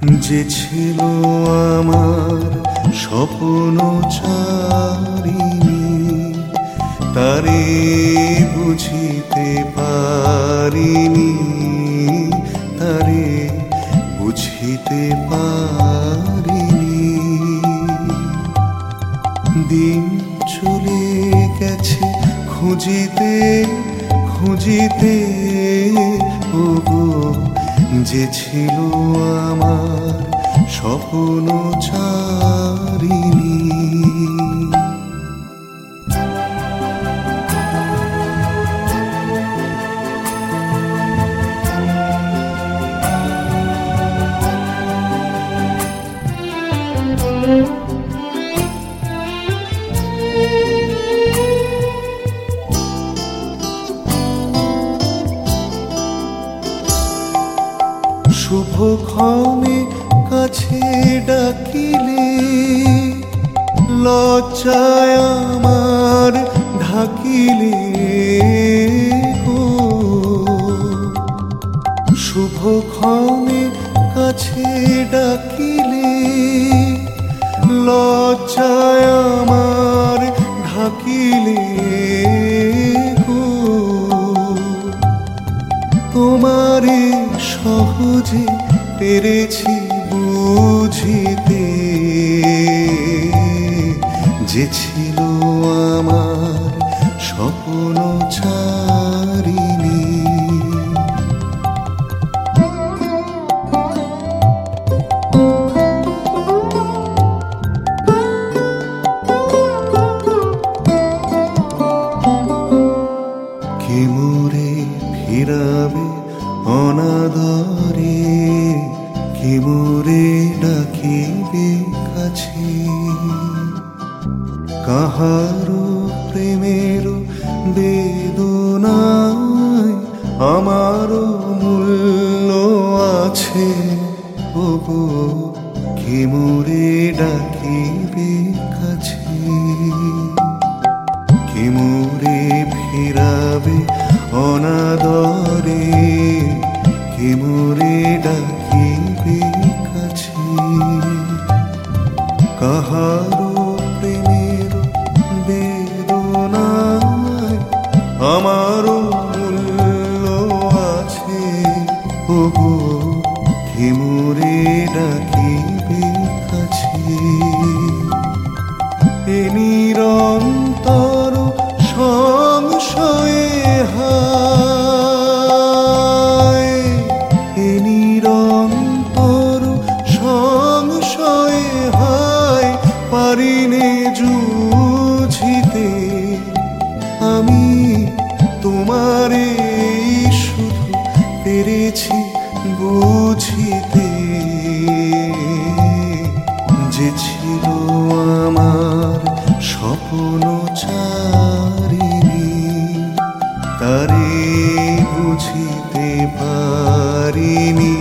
যে ছিল আমার স্বপ্ন চারিণী, তারে বুঝিতে পারিনি, তারে বুঝিতে পারিনি। দিন চলে গেছে খুঁজিতে খুঁজিতে, ওগো যে ছিল আমার স্বপ্ন চারিণী। শুভক্ষণে কাছে ডাকিলে লজ্জায় আমার ঢাকিলে গো। শুভক্ষণে কাছে ডাকিলে লজ্জায় আমার ঢাকিলে গো। তোমারে সহজে পেরেছি বুঝিতে, যে ছিল আমার স্বপ্ন চারিণী। কে মোরে ফিরাবে অনাদরে, কে মোরে ডাকিবে কাছে। কাহারো প্রেমের বেদনায় আমারও মূল্য আছে, ওগো কে মোরে ডাকিবে কাছে। কে মোরে ফিরাবে অনাদরে, কে মোরে ডাকিবে কাছে। কাহারো প্রেমের বেদনায় আমারও মূল্য আছে, ওগো কে মোরে ডাকিবে কাছে। এ নিরন্তর সংশয়ে হায়, এ নিরন্তর সংশয়ে হায়, পারিনে জুঝিতে আমি তোমারে শুধু পেরেছি বুঝিতে। যে ছিল আমার স্বপ্ন চারিণী, তারে বুঝিতে পারিনি,